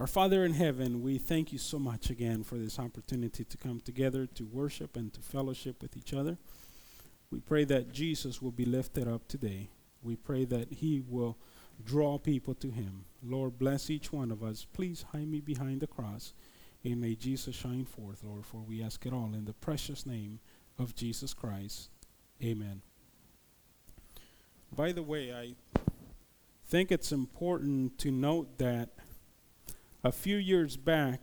Our Father in heaven, we thank you so much again for this opportunity to come together to worship and to fellowship with each other. We pray that Jesus will be lifted up today. We pray that he will draw people to him. Lord, bless each one of us. Please hide me behind the cross, and may Jesus shine forth, Lord, for we ask it all in the precious name of Jesus Christ. Amen. By the way, I think it's important to note that a few years back,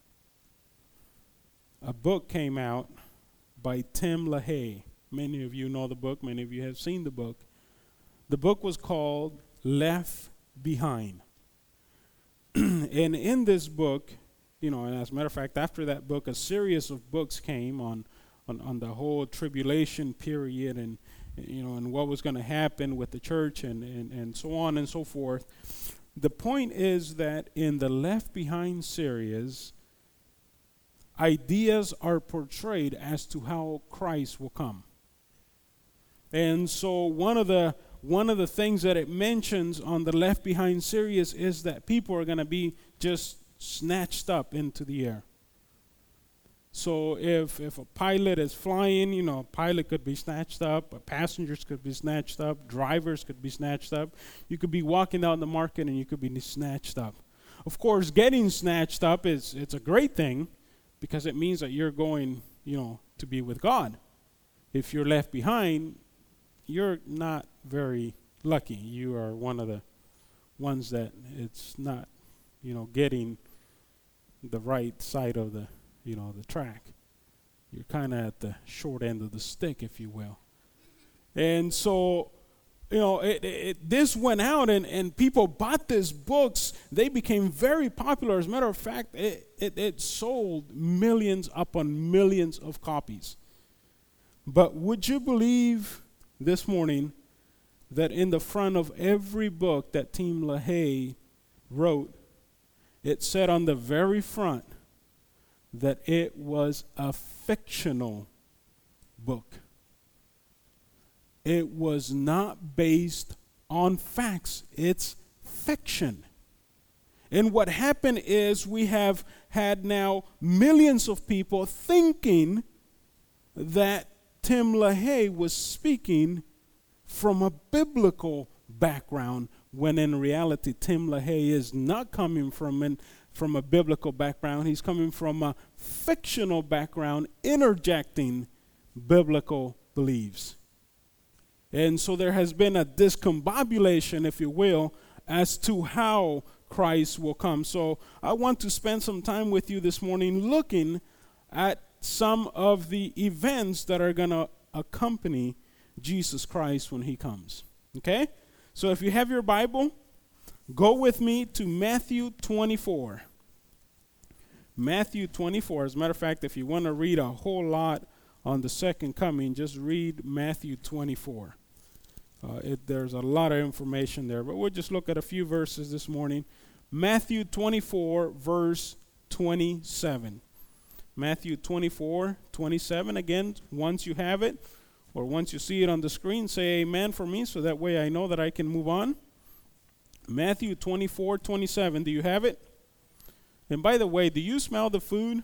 a book came out by Tim LaHaye. Many of you know the book. Many of you have seen the book. The book was called Left Behind. And in this book, and as a matter of fact, after that book, a series of books came on the whole tribulation period and what was going to happen with the church and so on and so forth. The point is that in the Left Behind series, ideas are portrayed as to how Christ will come. And so one of the things that it mentions on the Left Behind series is that people are going to be just snatched up into the air. So if a pilot is flying, a pilot could be snatched up, passengers could be snatched up, drivers could be snatched up. You could be walking out in the market and you could be snatched up. Of course, getting snatched up it's a great thing because it means that you're going, to be with God. If you're left behind, you're not very lucky. You are one of the ones that it's not, getting the right side of the track. You're kind of at the short end of the stick, if you will. And so, this went out and people bought these books. They became very popular. As a matter of fact, it sold millions upon millions of copies. But would you believe this morning that in the front of every book that Tim LaHaye wrote, it said on the very front that it was a fictional book. It was not based on facts. It's fiction. And what happened is we have had now millions of people thinking that Tim LaHaye was speaking from a biblical background, when in reality Tim LaHaye is not coming from a biblical background. He's coming from a fictional background, interjecting biblical beliefs. And so there has been a discombobulation, if you will, as to how Christ will come. So I want to spend some time with you this morning looking at some of the events that are going to accompany Jesus Christ when he comes. Okay? So if you have your Bible, go with me to Matthew 24. Matthew 24. As a matter of fact, if you want to read a whole lot on the second coming, just read Matthew 24. There's a lot of information there, but we'll just look at a few verses this morning. Matthew 24, verse 27. Matthew 24, 27. Again, once you have it, or once you see it on the screen, say amen for me, so that way I know that I can move on. Matthew 24, 27. Do you have it? And by the way, do you smell the food?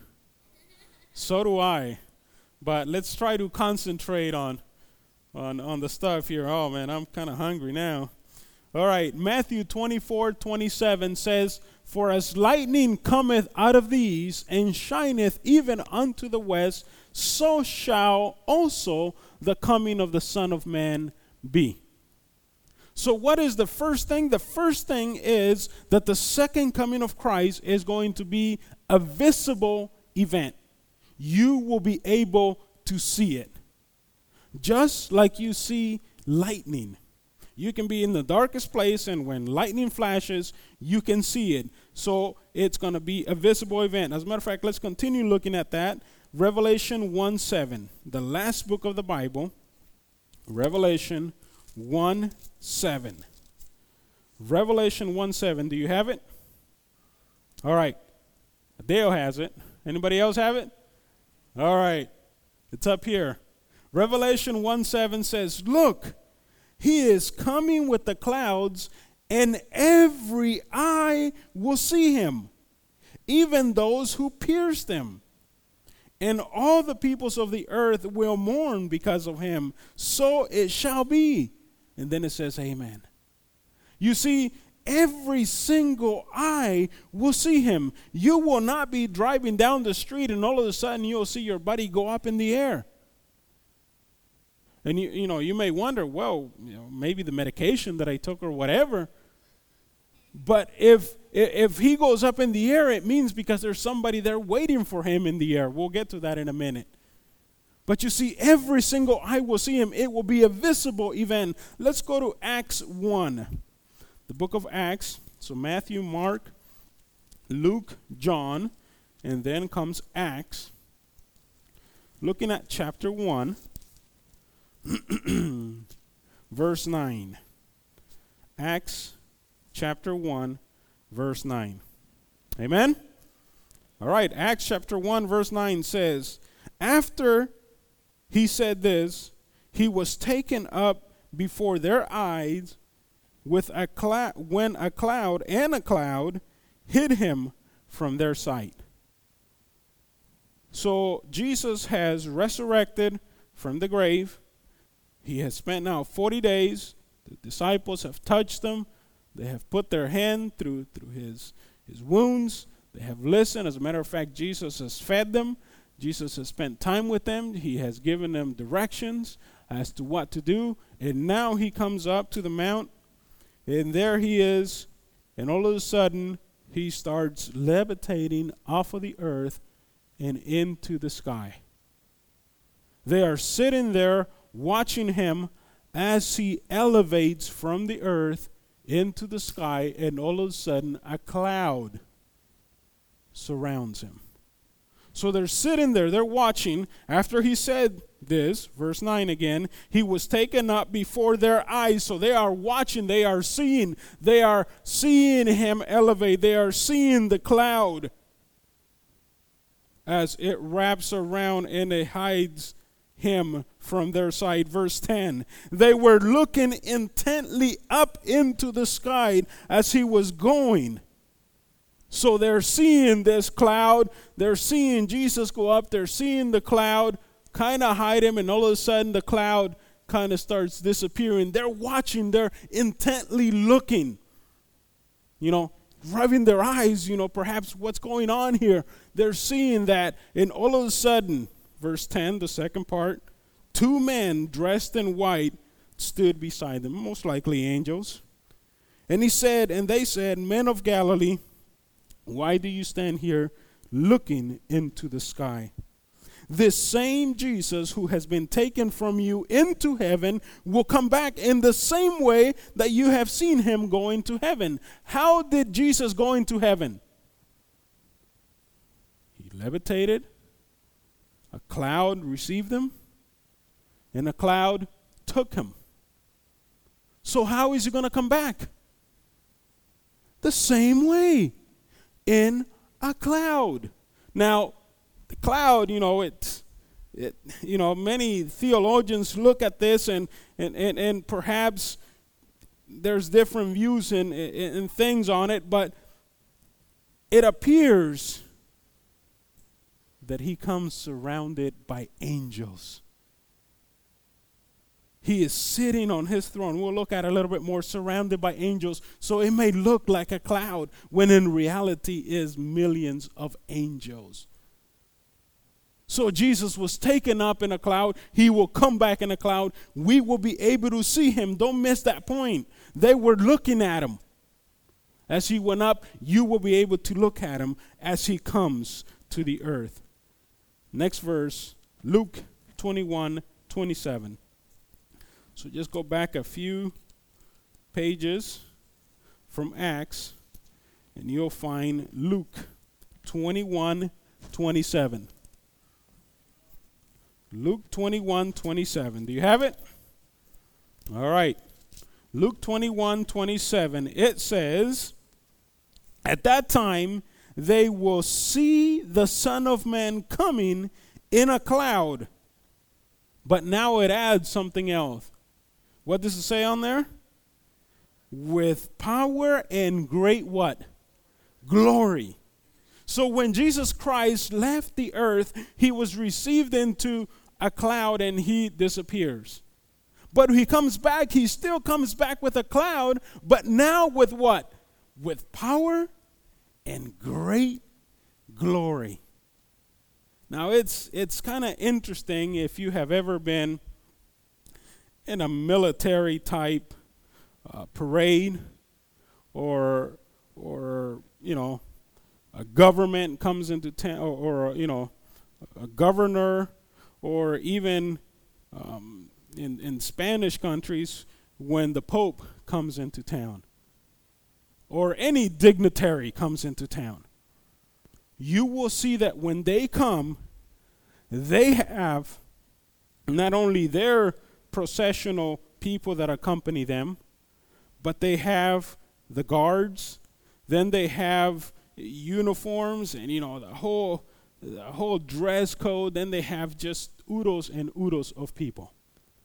So do I. But let's try to concentrate on the stuff here. Oh, man, I'm kind of hungry now. All right, Matthew 24, 27 says, "For as lightning cometh out of the east, and shineth even unto the west, so shall also the coming of the Son of Man be." So what is the first thing? The first thing is that the second coming of Christ is going to be a visible event. You will be able to see it. Just like you see lightning. You can be in the darkest place, and when lightning flashes, you can see it. So it's going to be a visible event. As a matter of fact, let's continue looking at that. Revelation 1:7, the last book of the Bible. Revelation 1:7. Revelation 1:7. Do you have it? All right. Dale has it. Anybody else have it? All right. It's up here. Revelation 1:7 says, "Look, he is coming with the clouds, and every eye will see him, even those who pierced him. And all the peoples of the earth will mourn because of him. So it shall be. And then it says, Amen. You see, every single eye will see him. You will not be driving down the street and all of a sudden you'll see your buddy go up in the air. And you may wonder, well, maybe the medication that I took or whatever. But if he goes up in the air, it means because there's somebody there waiting for him in the air. We'll get to that in a minute. But you see, every single eye will see him. It will be a visible event. Let's go to Acts 1. The book of Acts. So Matthew, Mark, Luke, John, and then comes Acts. Looking at chapter 1. Verse 9. Acts chapter 1, verse 9. Amen? All right, Acts chapter 1, verse 9 says, after he said this, he was taken up before their eyes with a when a cloud hid him from their sight. So Jesus has resurrected from the grave. He has spent now 40 days. The disciples have touched him. They have put their hand through his wounds. They have listened. As a matter of fact, Jesus has fed them. Jesus has spent time with them. He has given them directions as to what to do. And now he comes up to the mount. And there he is. And all of a sudden, he starts levitating off of the earth and into the sky. They are sitting there watching him as he elevates from the earth into the sky, and all of a sudden a cloud surrounds him. So they're sitting there, they're watching. After he said this, verse 9 again, he was taken up before their eyes. So they are watching, they are seeing him elevate, they are seeing the cloud as it wraps around and it hides him from their sight. Verse 10, they were looking intently up into the sky as he was going. So they're seeing this cloud, they're seeing Jesus go up, they're seeing the cloud kind of hide him, and all of a sudden the cloud kind of starts disappearing. They're watching, they're intently looking, rubbing their eyes, perhaps what's going on here. They're seeing that, and all of a sudden, verse 10, the second part, two men dressed in white stood beside them, most likely angels. And they said, men of Galilee, why do you stand here looking into the sky? This same Jesus who has been taken from you into heaven will come back in the same way that you have seen him go into heaven. How did Jesus go into heaven? He levitated. A cloud received him, and a cloud took him. So how is he going to come back? The same way, in a cloud. Now, the cloud, many theologians look at this and perhaps there's different views and things on it, but it appears that he comes surrounded by angels. He is sitting on his throne. We'll look at it a little bit more, surrounded by angels. So it may look like a cloud when in reality is millions of angels. So Jesus was taken up in a cloud. He will come back in a cloud. We will be able to see him. Don't miss that point. They were looking at him. As he went up, you will be able to look at him as he comes to the earth. Next verse, Luke 21:27. So just go back a few pages from Acts, and you'll find Luke 21:27. Luke 21:27. Do you have it? All right. Luke 21:27. It says, at that time they will see the Son of Man coming in a cloud. But now it adds something else. What does it say on there? With power and great what? Glory. So when Jesus Christ left the earth, he was received into a cloud and he disappears. But he comes back, he still comes back with a cloud, but now with what? With power and great glory. Now it's kind of interesting if you have ever been in a military type parade, or a government comes into town, or a governor, or even in Spanish countries when the Pope comes into town, or any dignitary comes into town. You will see that when they come, they have not only their processional people that accompany them, but they have the guards, then they have uniforms and the whole dress code, then they have just oodles and oodles of people.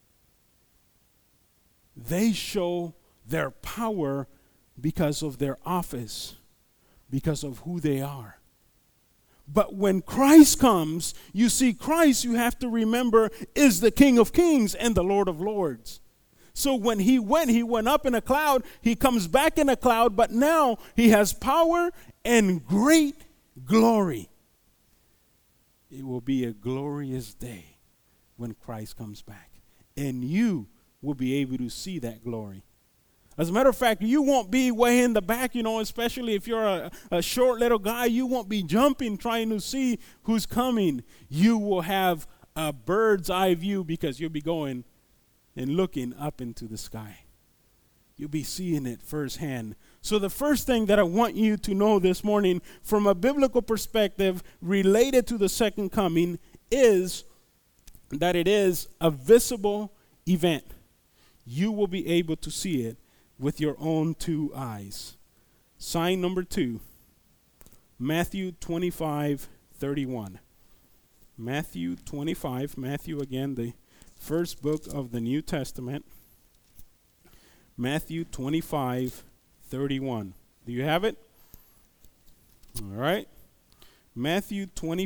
They show their power because of their office, because of who they are. But when Christ comes, you see, Christ, you have to remember, is the King of Kings and the Lord of Lords. So when he went up in a cloud, he comes back in a cloud, but now he has power and great glory. It will be a glorious day when Christ comes back, and you will be able to see that glory. As a matter of fact, you won't be way in the back, especially if you're a short little guy. You won't be jumping trying to see who's coming. You will have a bird's eye view because you'll be going and looking up into the sky. You'll be seeing it firsthand. So the first thing that I want you to know this morning from a biblical perspective related to the second coming is that it is a visible event. You will be able to see it with your own two eyes. Sign number 2, Matthew 25:31. Matthew 25, Matthew again, the first book of the New Testament. Matthew 25:31. Do you have it? All right. Matthew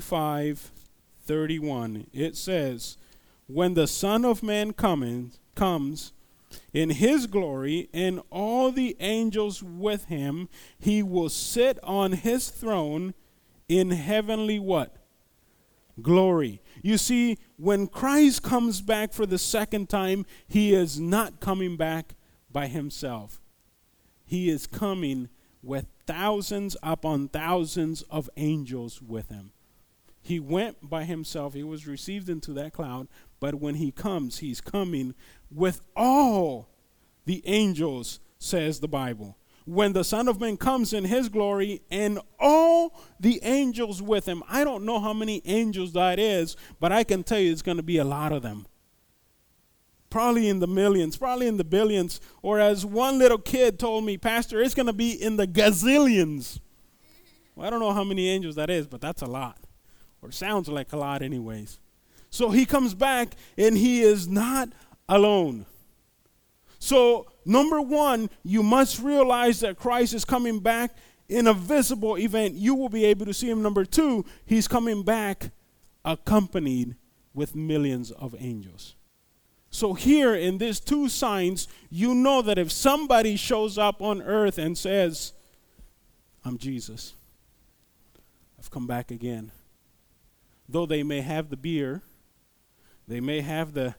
25:31. It says, when the Son of Man comes in his glory, and all the angels with him, he will sit on his throne in heavenly what? Glory. You see, when Christ comes back for the second time, he is not coming back by himself. He is coming with thousands upon thousands of angels with him. He went by himself. He was received into that cloud. But when he comes, he's coming with all the angels, says the Bible. When the Son of Man comes in his glory and all the angels with him. I don't know how many angels that is, but I can tell you it's going to be a lot of them. Probably in the millions, probably in the billions. Or as one little kid told me, Pastor, it's going to be in the gazillions. Well, I don't know how many angels that is, but that's a lot. Or sounds like a lot anyways. So he comes back and he is not alone. So number one, you must realize that Christ is coming back in a visible event. You will be able to see him. Number two, he's coming back accompanied with millions of angels. So here in these two signs, you know that if somebody shows up on earth and says, I'm Jesus, I've come back again. Though they may have the beard, they may have the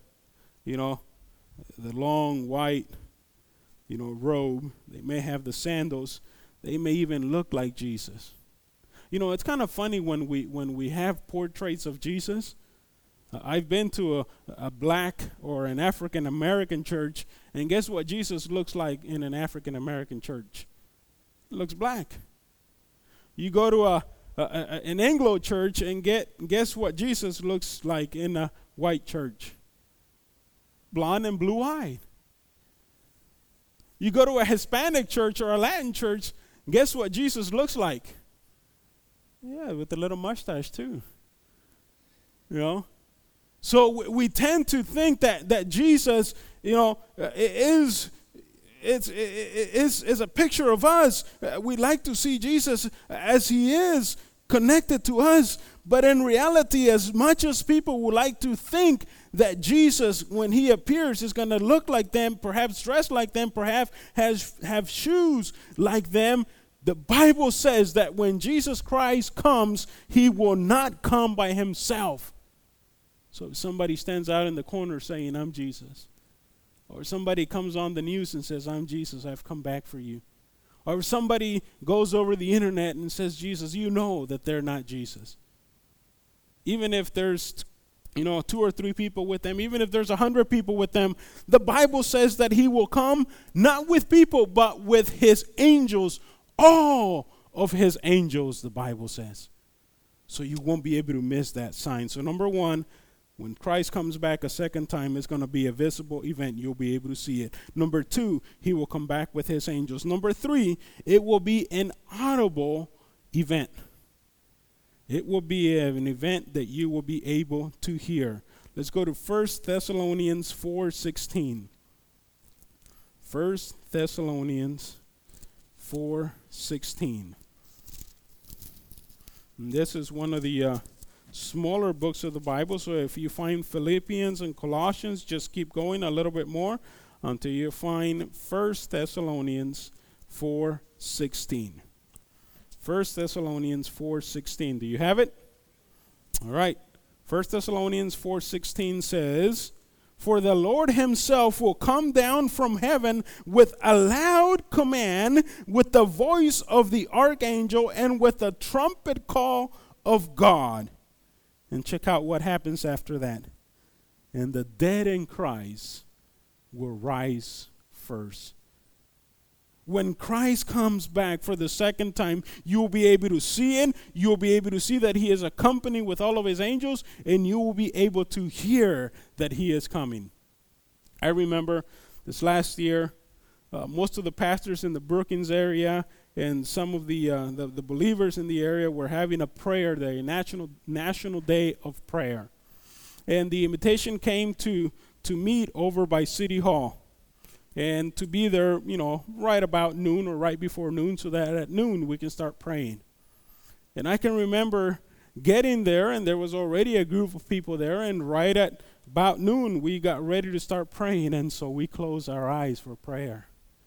long white, robe. They may have the sandals. They may even look like Jesus. It's kind of funny when we have portraits of Jesus. I've been to a black or an African American church, and guess what Jesus looks like in an African American church? It looks black. You go to an Anglo church and guess what Jesus looks like in a white church? Blonde and blue-eyed. You go to a Hispanic church or a Latin church, guess what Jesus looks like? Yeah, with a little mustache too. So we tend to think that Jesus, is a picture of us. We like to see Jesus as he is connected to us. But in reality, as much as people would like to think that Jesus, when he appears, is going to look like them, perhaps dress like them, perhaps have shoes like them, the Bible says that when Jesus Christ comes, he will not come by himself. So if somebody stands out in the corner saying, I'm Jesus, or somebody comes on the news and says, I'm Jesus, I've come back for you, or if somebody goes over the internet and says Jesus, you know that they're not Jesus. Even if there's 2 or 3 people with them, even if there's 100 people with them, the Bible says that he will come not with people, but with his angels, all of his angels, the Bible says. So you won't be able to miss that sign. So number 1, when Christ comes back a second time, it's going to be a visible event. You'll be able to see it. Number 2, he will come back with his angels. Number 3, it will be an audible event. It will be an event that you will be able to hear. Let's go to 1 Thessalonians 4:16. 1 Thessalonians 4:16. This is one of the smaller books of the Bible. So if you find Philippians and Colossians, just keep going a little bit more until you find 1 Thessalonians 4:16. 1 Thessalonians 4:16. Do you have it? All right. 1 Thessalonians 4:16 says, for the Lord himself will come down from heaven with a loud command, with the voice of the archangel, and with the trumpet call of God. And check out what happens after that. And the dead in Christ will rise first. When Christ comes back for the second time, you'll be able to see it. You'll be able to see that he is accompanied with all of his angels, and you will be able to hear that he is coming. I remember this last year, most of the pastors in the Brookings area and some of the believers in the area were having a prayer day, a national day of prayer. And the invitation came to meet over by City Hall. And to be there, right about noon or right before noon, so that at noon we can start praying. And I can remember getting there, and there was already a group of people there, and right at about noon we got ready to start praying, and so we closed our eyes for prayer.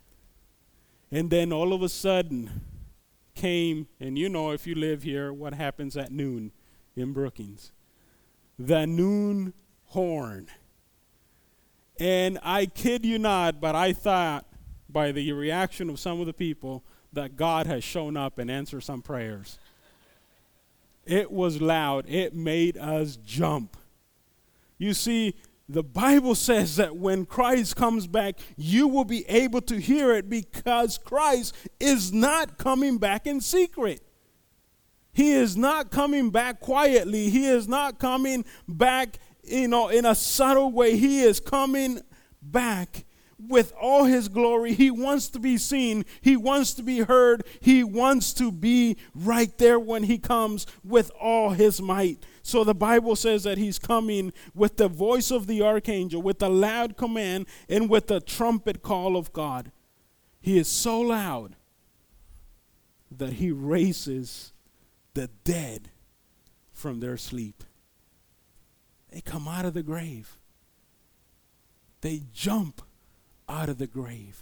And then all of a sudden came, and if you live here, what happens at noon in Brookings? The noon horn. And I kid you not, but I thought by the reaction of some of the people that God has shown up and answered some prayers. It was loud. It made us jump. You see, the Bible says that when Christ comes back, you will be able to hear it because Christ is not coming back in secret. He is not coming back quietly. He is not coming back in a subtle way. He is coming back with all his glory. He wants to be seen. He wants to be heard. He wants to be right there when he comes with all his might. So the Bible says that he's coming with the voice of the archangel, with a loud command, and with the trumpet call of God. He is so loud that he raises the dead from their sleep. They come out of the grave. They jump out of the grave.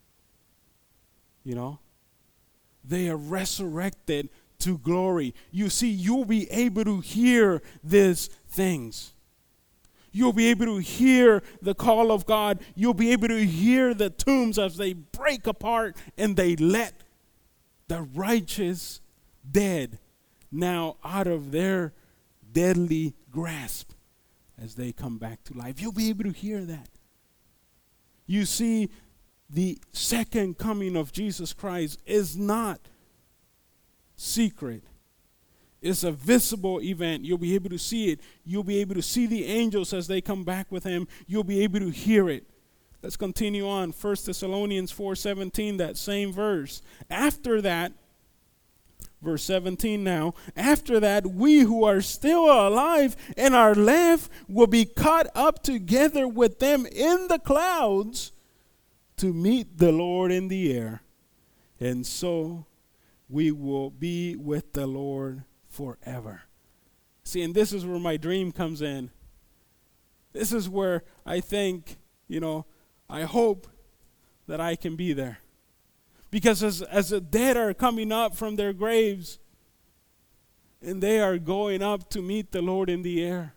They are resurrected to glory. You see, you'll be able to hear these things. You'll be able to hear the call of God. You'll be able to hear the tombs as they break apart and they let the righteous dead now out of their deadly grasp as they come back to life. You'll be able to hear that. You see, the second coming of Jesus Christ is not secret. It's a visible event. You'll be able to see it. You'll be able to see the angels as they come back with him. You'll be able to hear it. Let's continue on. 1 Thessalonians 4:17, that same verse. After that, verse 17 now, after that, we who are still alive and are left will be caught up together with them in the clouds to meet the Lord in the air. And so we will be with the Lord forever. See, and this is where my dream comes in. This is where I think, I hope that I can be there. Because as the dead are coming up from their graves, and they are going up to meet the Lord in the air,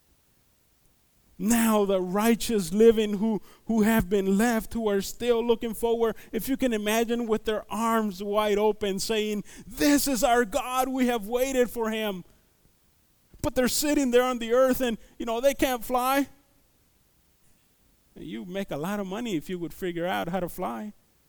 now the righteous living who have been left, who are still looking forward, if you can imagine, with their arms wide open, saying, "This is our God, we have waited for him." But they're sitting there on the earth and, they can't fly. You make a lot of money if you would figure out how to fly.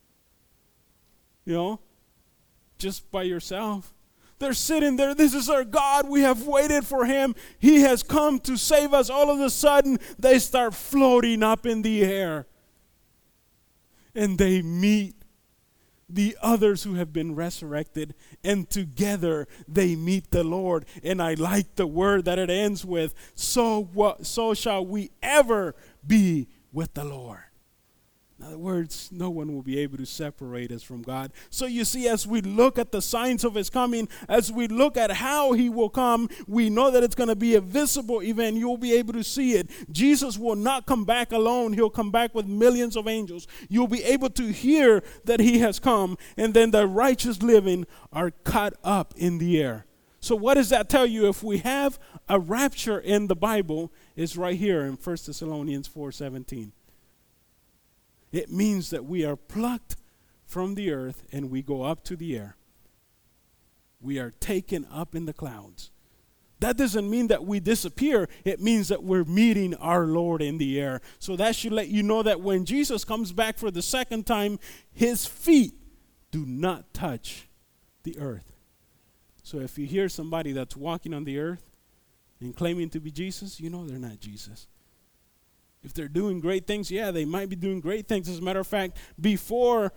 Just by yourself. They're sitting there. This is our God. We have waited for him. He has come to save us. All of a sudden, they start floating up in the air. And they meet the others who have been resurrected. And together, they meet the Lord. And I like the word that it ends with, so shall we ever be with the Lord. In other words, no one will be able to separate us from God. So you see, as we look at the signs of his coming, as we look at how he will come, we know that it's going to be a visible event. You'll be able to see it. Jesus will not come back alone. He'll come back with millions of angels. You'll be able to hear that he has come, and then the righteous living are caught up in the air. So what does that tell you? If we have a rapture in the Bible, it's right here in 1 Thessalonians 4:17. It means that we are plucked from the earth and we go up to the air. We are taken up in the clouds. That doesn't mean that we disappear. It means that we're meeting our Lord in the air. So that should let you know that when Jesus comes back for the second time, his feet do not touch the earth. So if you hear somebody that's walking on the earth and claiming to be Jesus, you know they're not Jesus. If they're doing great things, yeah, they might be doing great things. As a matter of fact, before,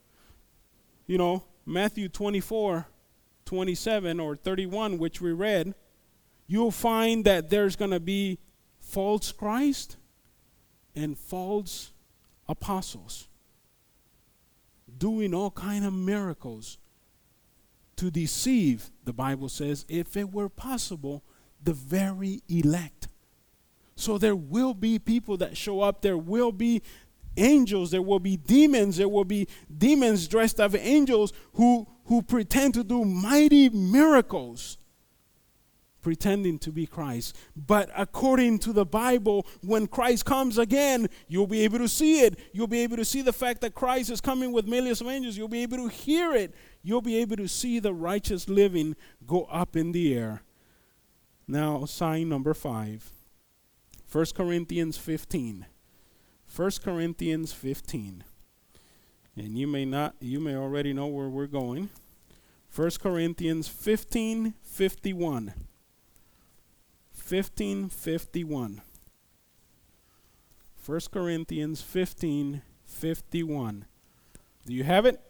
Matthew 24:27 or 31, which we read, you'll find that there's going to be false Christ and false apostles doing all kind of miracles to deceive, the Bible says, if it were possible, the very elect. So there will be people that show up. There will be angels. There will be demons. There will be demons dressed as angels who pretend to do mighty miracles, pretending to be Christ. But according to the Bible, when Christ comes again, you'll be able to see it. You'll be able to see the fact that Christ is coming with millions of angels. You'll be able to hear it. You'll be able to see the righteous living go up in the air. Now, sign number 5. 1 Corinthians 15. 1 Corinthians 15. And you may already know where we're going. 1 Corinthians 15:51. 15:51. 1 Corinthians 15:51. Do you have it?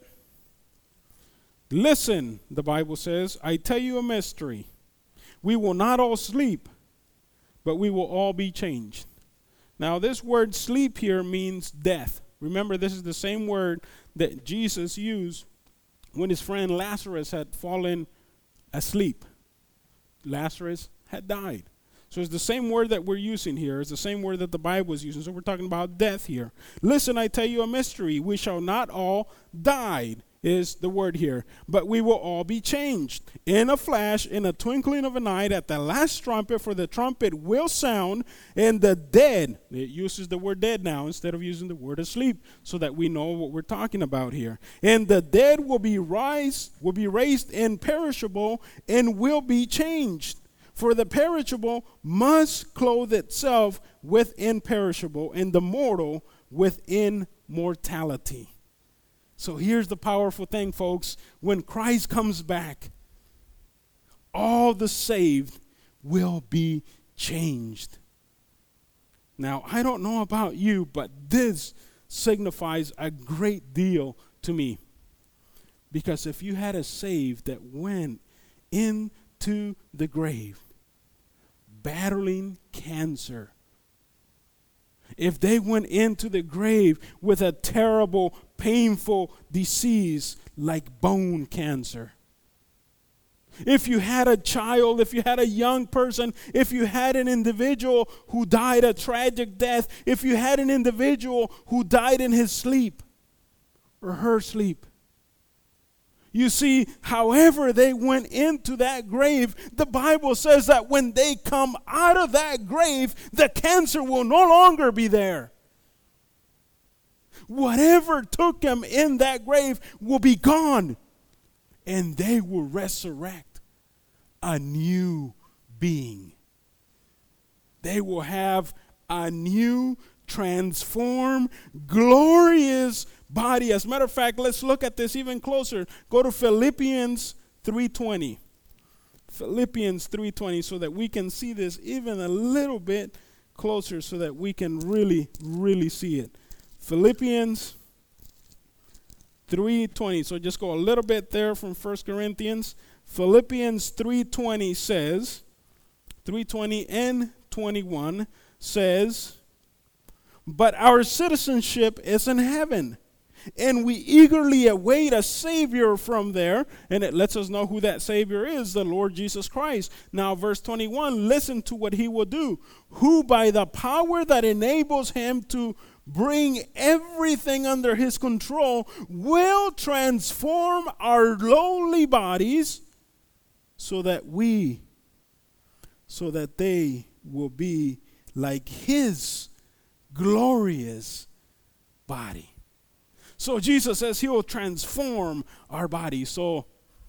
Listen, the Bible says, I tell you a mystery. We will not all sleep, but we will all be changed. Now, this word sleep here means death. Remember, this is the same word that Jesus used when his friend Lazarus had fallen asleep. Lazarus had died. So it's the same word that we're using here. It's the same word that the Bible is using. So we're talking about death here. Listen, I tell you a mystery. We shall not all die, is the word here, but we will all be changed in a flash, in a twinkling of an eye, at the last trumpet, for the trumpet will sound, and the dead, it uses the word dead now instead of using the word asleep, so that we know what we're talking about here. And the dead will be raised imperishable and will be changed. For the perishable must clothe itself with imperishable, and the mortal with immortality. So here's the powerful thing, folks. When Christ comes back, all the saved will be changed. Now, I don't know about you, but this signifies a great deal to me. Because if you had a saved that went into the grave, battling cancer, if they went into the grave with a terrible, painful disease like bone cancer, If you had a child, if you had a young person, if you had an individual who died a tragic death, if you had an individual who died in his sleep or her sleep. You see, however they went into that grave, the Bible says that when they come out of that grave, the cancer will no longer be there. Whatever took them in that grave will be gone. And they will resurrect a new being. They will have a new, transformed, glorious body. As a matter of fact, let's look at this even closer. Go to Philippians 3:20. Philippians 3:20, so that we can see this even a little bit closer, so that we can really, really see it. Philippians 3:20. So just go a little bit there from 1 Corinthians. Philippians 3:20 says, 3:20 and 21 says, but our citizenship is in heaven, and we eagerly await a Savior from there. And it lets us know who that Savior is, the Lord Jesus Christ. Now, verse 21, listen to what he will do. Who by the power that enables him to bring everything under his control will transform our lowly bodies so that they will be like his glorious body. So Jesus says he will transform our body. So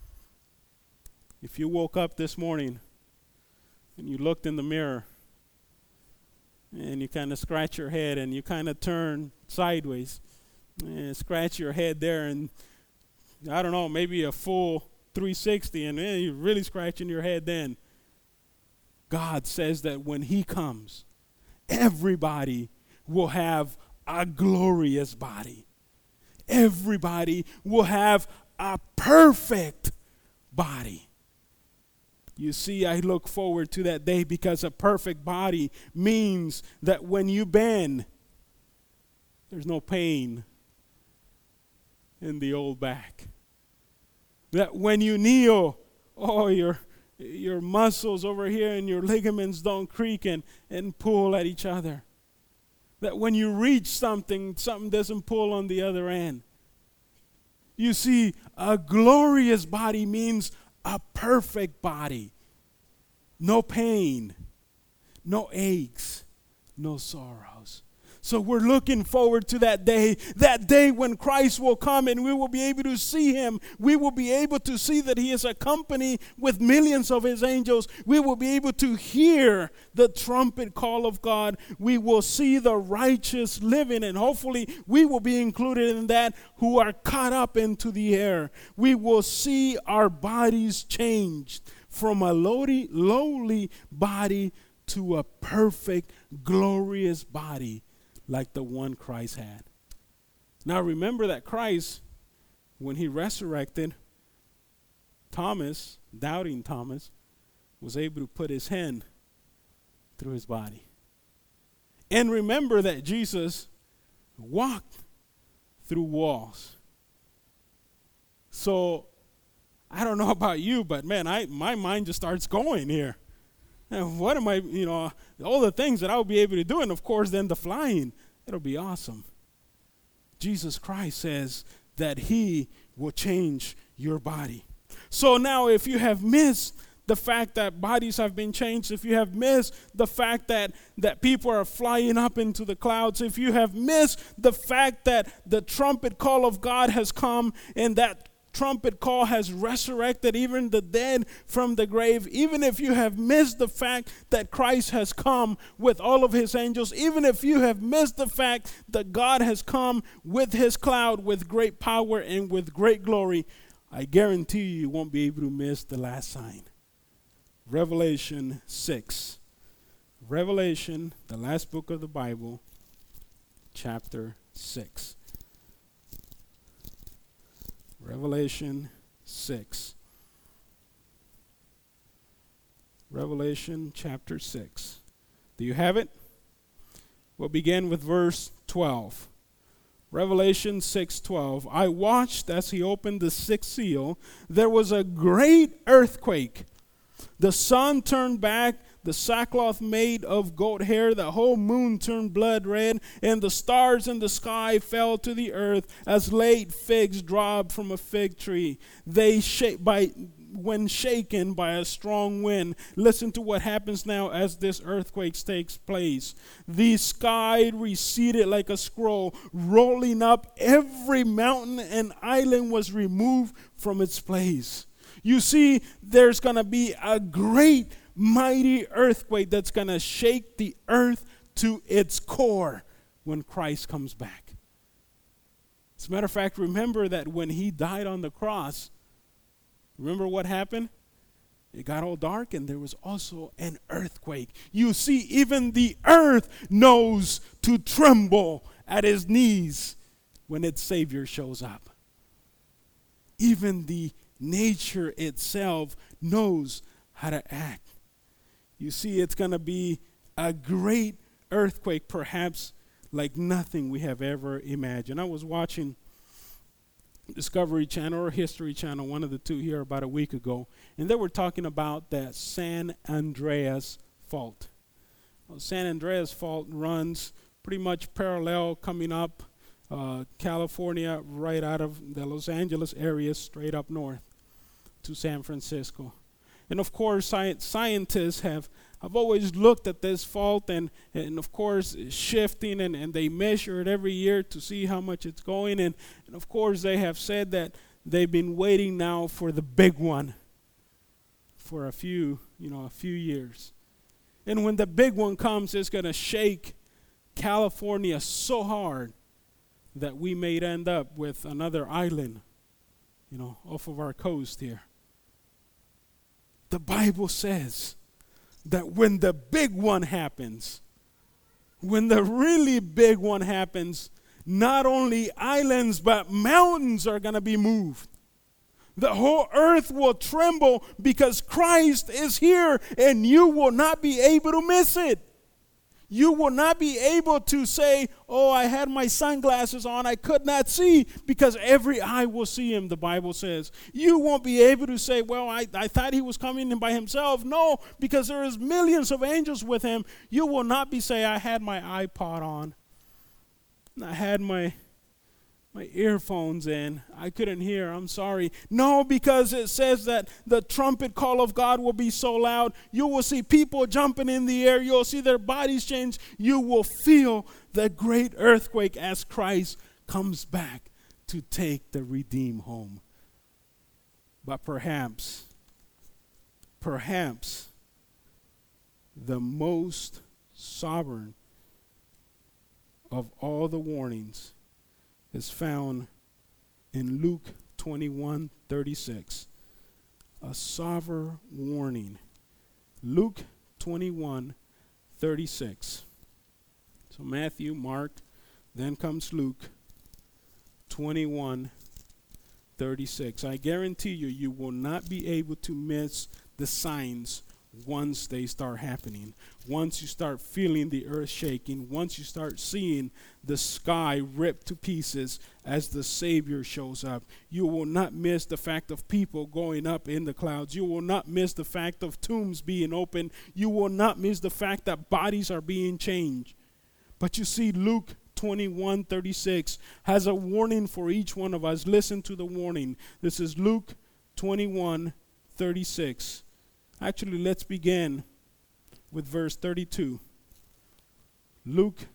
if you woke up this morning and you looked in the mirror and you kind of scratch your head and you kind of turn sideways and scratch your head there, and I don't know, maybe a full 360, and you're really scratching your head then. God says that when he comes, everybody will have a glorious body. Everybody will have a perfect body. You see, I look forward to that day, because a perfect body means that when you bend, there's no pain in the old back. That when you kneel, your muscles over here and your ligaments don't creak and pull at each other. That when you reach something doesn't pull on the other end. You see, a glorious body means a perfect body. No pain, no aches, no sorrows. So we're looking forward to that day when Christ will come and we will be able to see him. We will be able to see that he is accompanied with millions of his angels. We will be able to hear the trumpet call of God. We will see the righteous living, and hopefully we will be included in that, who are caught up into the air. We will see our bodies changed from a lowly body to a perfect, glorious body, like the one Christ had. Now remember that Christ, when he resurrected, Thomas, doubting Thomas, was able to put his hand through his body. And remember that Jesus walked through walls. So I don't know about you, but man, my mind just starts going here. And what am I, all the things that I'll be able to do, and of course then the flying, it'll be awesome. Jesus Christ says that he will change your body. So now if you have missed the fact that bodies have been changed, if you have missed the fact that people are flying up into the clouds, if you have missed the fact that the trumpet call of God has come and that trumpet call has resurrected even the dead from the grave, even if you have missed the fact that Christ has come with all of his angels, even if you have missed the fact that God has come with his cloud with great power and with great glory, I guarantee you won't be able to miss the last sign. Revelation 6. Revelation, the last book of the Bible, chapter 6. Revelation 6. Revelation chapter 6. Do you have it? We'll begin with verse 12. Revelation 6:12. I watched as he opened the sixth seal. There was a great earthquake. The sun turned back, the sackcloth made of goat hair, the whole moon turned blood red, and the stars in the sky fell to the earth as late figs drop from a fig tree. When shaken by a strong wind. Listen to what happens now as this earthquake takes place. The sky receded like a scroll, rolling up. Every mountain and island was removed from its place. You see, there's going to be a great, mighty earthquake that's going to shake the earth to its core when Christ comes back. As a matter of fact, remember that when he died on the cross, remember what happened? It got all dark and there was also an earthquake. You see, even the earth knows to tremble at his knees when its Savior shows up. Even the nature itself knows how to act. You see, it's going to be a great earthquake, perhaps like nothing we have ever imagined. I was watching Discovery Channel or History Channel, one of the two here, about a week ago, and they were talking about that San Andreas Fault. Well, San Andreas Fault runs pretty much parallel coming up California, right out of the Los Angeles area, straight up north to San Francisco. And of course, scientists have always looked at this fault and of course, shifting, and they measure it every year to see how much it's going. And of course, they have said that they've been waiting now for the big one for a few years. And when the big one comes, it's going to shake California so hard that we may end up with another island, off of our coast here. The Bible says that when the big one happens, when the really big one happens, not only islands but mountains are going to be moved. The whole earth will tremble because Christ is here, and you will not be able to miss it. You will not be able to say, oh, I had my sunglasses on, I could not see, because every eye will see him, the Bible says. You won't be able to say, well, I thought he was coming in by himself. No, because there is millions of angels with him. You will not be saying, I had my iPod on, I had my earphones in, I couldn't hear, I'm sorry. No, because it says that the trumpet call of God will be so loud, you will see people jumping in the air, you'll see their bodies change, you will feel the great earthquake as Christ comes back to take the redeemed home. But perhaps, the most sovereign of all the warnings is found in Luke 21:36. A sovereign warning. Luke 21:36. So Matthew, Mark, then comes Luke 21:36. I guarantee you will not be able to miss the signs once they start happening. Once you start feeling the earth shaking, once you start seeing the sky ripped to pieces as the Savior shows up, you will not miss the fact of people going up in the clouds. You will not miss the fact of tombs being opened. You will not miss the fact that bodies are being changed. But you see, Luke 21:36 has a warning for each one of us. Listen to the warning. This is Luke 21:36. Actually, let's begin with verse 32. Luke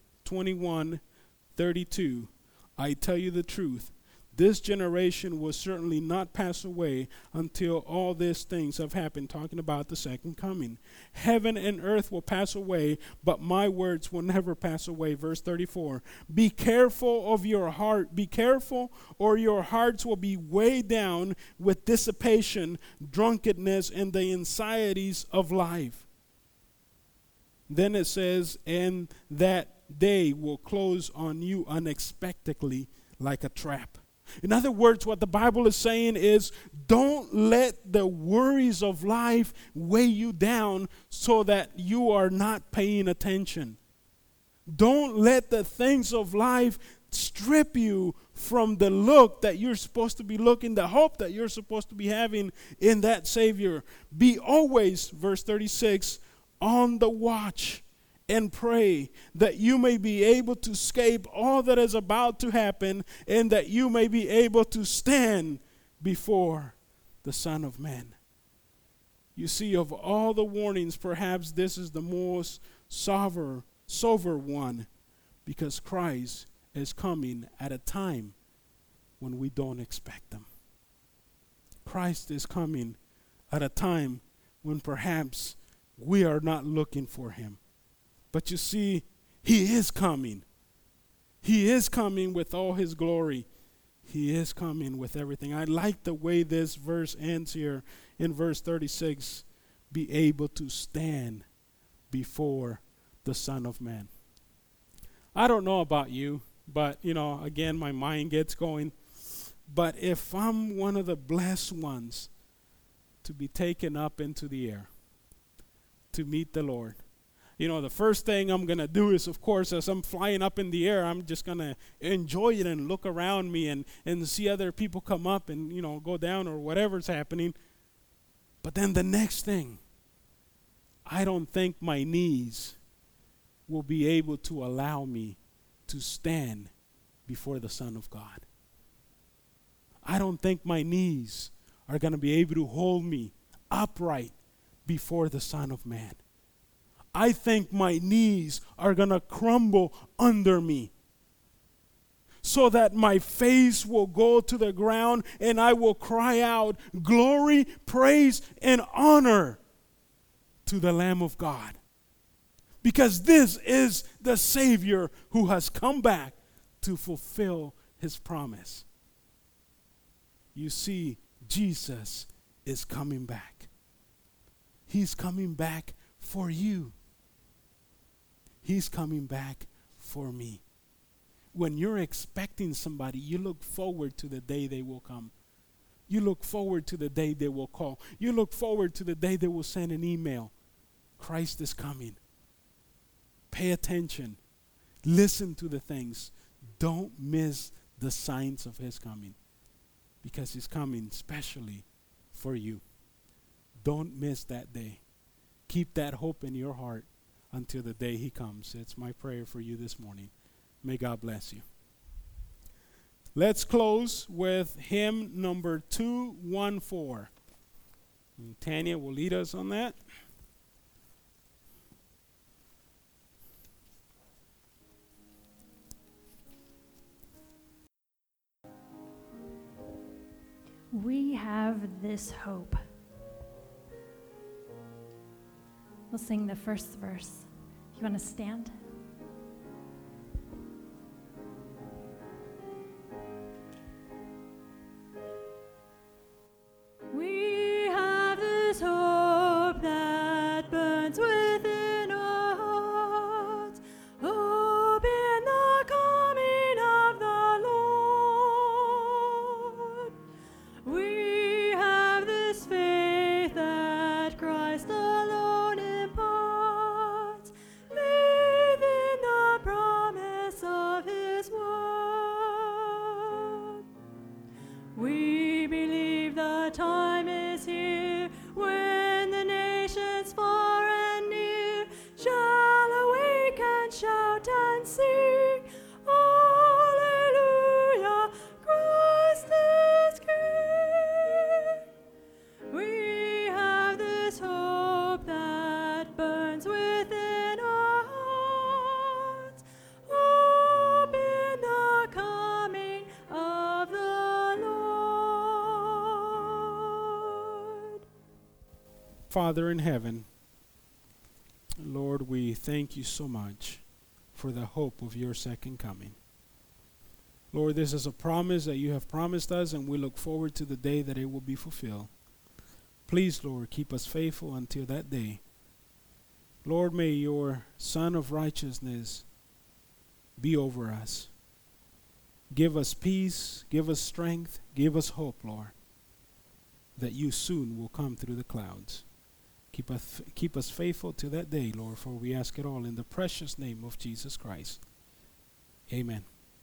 21:32. I tell you the truth, this generation will certainly not pass away until all these things have happened, talking about the second coming. Heaven and earth will pass away, but my words will never pass away. Verse 34. Be careful of your heart. Be careful, or your hearts will be weighed down with dissipation, drunkenness, and the anxieties of life. Then it says, and that day will close on you unexpectedly like a trap. In other words, what the Bible is saying is, don't let the worries of life weigh you down so that you are not paying attention. Don't let the things of life strip you from the look that you're supposed to be looking, the hope that you're supposed to be having in that Savior. Be always, verse 36, on the watch and pray that you may be able to escape all that is about to happen and that you may be able to stand before the Son of Man. You see, of all the warnings, perhaps this is the most sober one, because Christ is coming at a time when we don't expect him. Christ is coming at a time when perhaps we are not looking for him. But you see, he is coming. He is coming with all his glory. He is coming with everything. I like the way this verse ends here in verse 36. Be able to stand before the Son of Man. I don't know about you, but, again, my mind gets going. But if I'm one of the blessed ones to be taken up into the air, to meet the Lord, the first thing I'm going to do is, of course, as I'm flying up in the air, I'm just going to enjoy it and look around me and see other people come up and, go down or whatever's happening. But then the next thing, I don't think my knees will be able to allow me to stand before the Son of God. I don't think my knees are going to be able to hold me upright before the Son of Man. I think my knees are going to crumble under me so that my face will go to the ground and I will cry out, glory, praise, and honor to the Lamb of God. Because this is the Savior who has come back to fulfill his promise. You see, Jesus is coming back. He's coming back for you. He's coming back for me. When you're expecting somebody, you look forward to the day they will come. You look forward to the day they will call. You look forward to the day they will send an email. Christ is coming. Pay attention. Listen to the things. Don't miss the signs of his coming, because he's coming specially for you. Don't miss that day. Keep that hope in your heart until the day he comes. It's my prayer for you this morning. May God bless you. Let's close with hymn number 214. And Tanya will lead us on that. We have this hope. We'll sing the first verse. You want to stand? We have this hope that burns within our hearts, hope in the coming of the Lord. We have this faith that Christ alone imparts, faith in the promise of his word. We believe the time is here when the nations far and near shall awake and shout and sing, Alleluia, Christ is King. We have this hope that burns within our hearts, hope in the coming of the Lord. Father in heaven, Lord, we thank you so much for the hope of your second coming. Lord, this is a promise that you have promised us, and we look forward to the day that it will be fulfilled. Please, Lord, keep us faithful until that day. Lord, may your Son of righteousness be over us. Give us peace, give us strength, give us hope, Lord, that you soon will come through the clouds. Keep us faithful to that day, Lord, for we ask it all in the precious name of Jesus Christ. Amen.